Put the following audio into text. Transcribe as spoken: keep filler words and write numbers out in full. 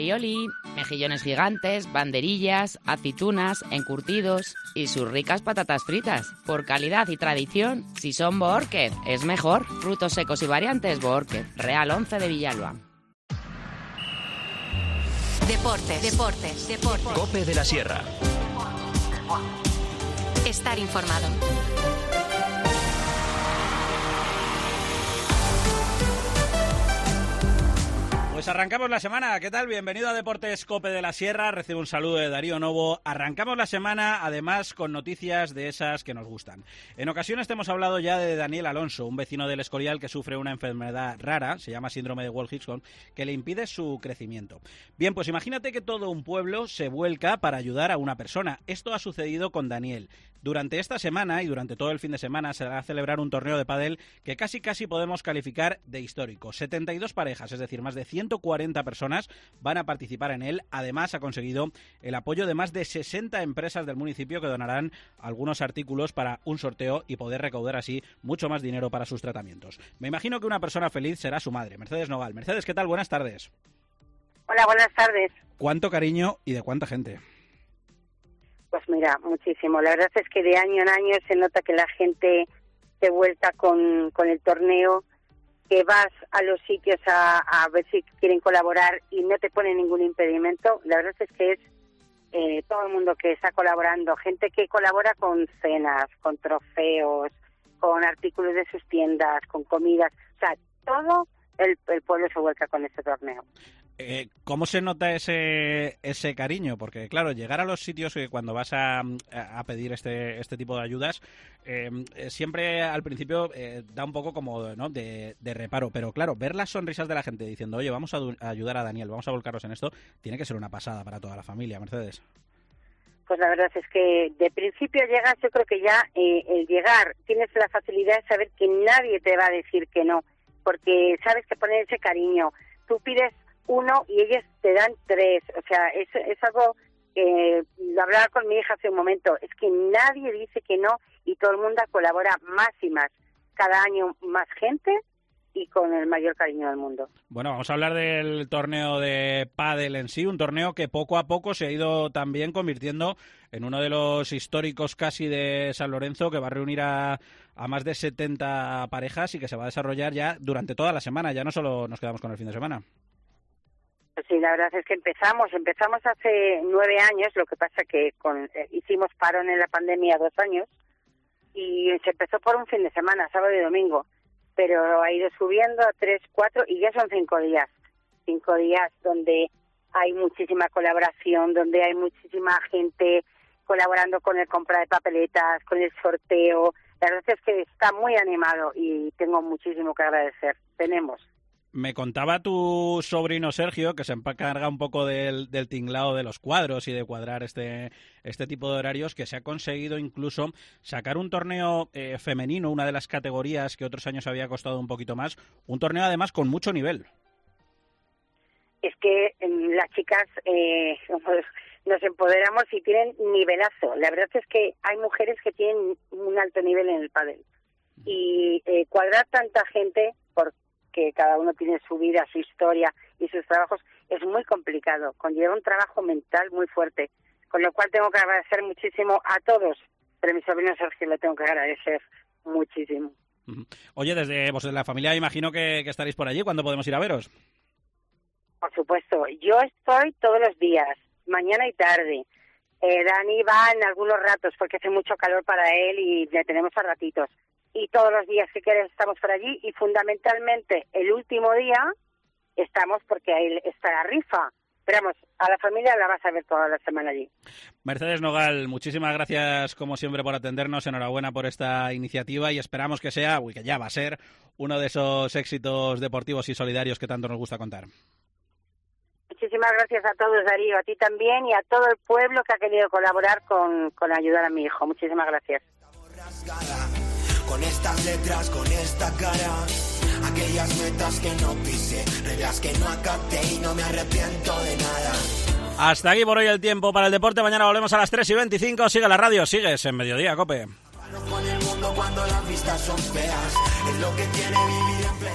Ravioli, mejillones gigantes, banderillas, aceitunas, encurtidos y sus ricas patatas fritas. Por calidad y tradición, si son Bohórquez, es mejor. Frutos secos y variantes Bohórquez. Real once de Villalba. Deportes, deportes, deportes. COPE de la Sierra. Estar informado. Pues arrancamos la semana. ¿Qué tal? Bienvenido a Deportes COPE de la Sierra. Recibe un saludo de Darío Novo. Arrancamos la semana, además, con noticias de esas que nos gustan. En ocasiones te hemos hablado ya de Daniel Alonso, un vecino del Escorial que sufre una enfermedad rara, se llama síndrome de Wolff-Hicks, que le impide su crecimiento. Bien, pues imagínate que todo un pueblo se vuelca para ayudar a una persona. Esto ha sucedido con Daniel. Durante esta semana y durante todo el fin de semana se va a celebrar un torneo de pádel que casi casi podemos calificar de histórico. setenta y dos parejas, es decir, más de ciento cuarenta personas van a participar en él. Además, ha conseguido el apoyo de más de sesenta empresas del municipio que donarán algunos artículos para un sorteo y poder recaudar así mucho más dinero para sus tratamientos. Me imagino que una persona feliz será su madre, Mercedes Nogal. Mercedes, ¿qué tal? Buenas tardes. Hola, buenas tardes. ¿Cuánto cariño y de cuánta gente? Pues mira, muchísimo. La verdad es que de año en año se nota que la gente se vuelta con, con el torneo, que vas a los sitios a, a ver si quieren colaborar y no te ponen ningún impedimento. La verdad es que es eh, todo el mundo que está colaborando, gente que colabora con cenas, con trofeos, con artículos de sus tiendas, con comidas, o sea, todo el, el pueblo se vuelca con este torneo. Eh, ¿Cómo se nota ese ese cariño? Porque, claro, llegar a los sitios que cuando vas a, a pedir este este tipo de ayudas, eh, siempre al principio eh, da un poco como, ¿no?, de, de reparo. Pero, claro, ver las sonrisas de la gente diciendo, oye, vamos a, a ayudar a Daniel, vamos a volcarnos en esto, tiene que ser una pasada para toda la familia, Mercedes. Pues la verdad es que de principio llegas, yo creo que ya eh, el llegar, tienes la facilidad de saber que nadie te va a decir que no, porque sabes que poner ese cariño. Tú pides uno y ellos te dan tres, o sea, es, es algo que lo hablaba con mi hija hace un momento, es que nadie dice que no y todo el mundo colabora más y más, cada año más gente y con el mayor cariño del mundo. Bueno, vamos a hablar del torneo de pádel en sí, un torneo que poco a poco se ha ido también convirtiendo en uno de los históricos casi de San Lorenzo, que va a reunir a, a más de setenta parejas y que se va a desarrollar ya durante toda la semana, ya no solo nos quedamos con el fin de semana. Sí, la verdad es que empezamos, empezamos hace nueve años, lo que pasa que con, eh, hicimos parón en la pandemia dos años y se empezó por un fin de semana, sábado y domingo, pero ha ido subiendo a tres, cuatro y ya son cinco días, cinco días donde hay muchísima colaboración, donde hay muchísima gente colaborando con el compra de papeletas, con el sorteo. La verdad es que está muy animado y tengo muchísimo que agradecer. Tenemos. Me contaba tu sobrino Sergio, que se encarga un poco del, del tinglado de los cuadros y de cuadrar este, este tipo de horarios, que se ha conseguido incluso sacar un torneo eh, femenino, una de las categorías que otros años había costado un poquito más, un torneo además con mucho nivel. Es que eh, las chicas eh, nos empoderamos y tienen nivelazo. La verdad es que hay mujeres que tienen un alto nivel en el pádel. Y eh, cuadrar tanta gente por que cada uno tiene su vida, su historia y sus trabajos, es muy complicado, conlleva un trabajo mental muy fuerte, con lo cual tengo que agradecer muchísimo a todos, pero a mi sobrino Sergio le tengo que agradecer muchísimo. Oye, desde pues, la familia imagino que, que estaréis por allí, ¿cuándo podemos ir a veros? Por supuesto, yo estoy todos los días, mañana y tarde. Eh, Dani va en algunos ratos porque hace mucho calor para él y le tenemos a ratitos. Y todos los días que quieres estamos por allí y fundamentalmente el último día estamos porque ahí está la rifa. Pero vamos, a la familia la vas a ver toda la semana allí. Mercedes Nogal, muchísimas gracias como siempre por atendernos, enhorabuena por esta iniciativa y esperamos que sea, uy, que ya va a ser, uno de esos éxitos deportivos y solidarios que tanto nos gusta contar. Muchísimas gracias a todos, Darío, a ti también y a todo el pueblo que ha querido colaborar con, con ayudar a mi hijo. Muchísimas gracias. Con estas letras, con esta cara, aquellas metas que no pisé, reglas que no acaté y no me arrepiento de nada. Hasta aquí por hoy el tiempo para el deporte. Mañana volvemos a las tres y veinticinco. Sigue la radio, sigues en Mediodía, COPE. Con el mundo cuando las vistas son feas, es lo que tiene vivir en pleno.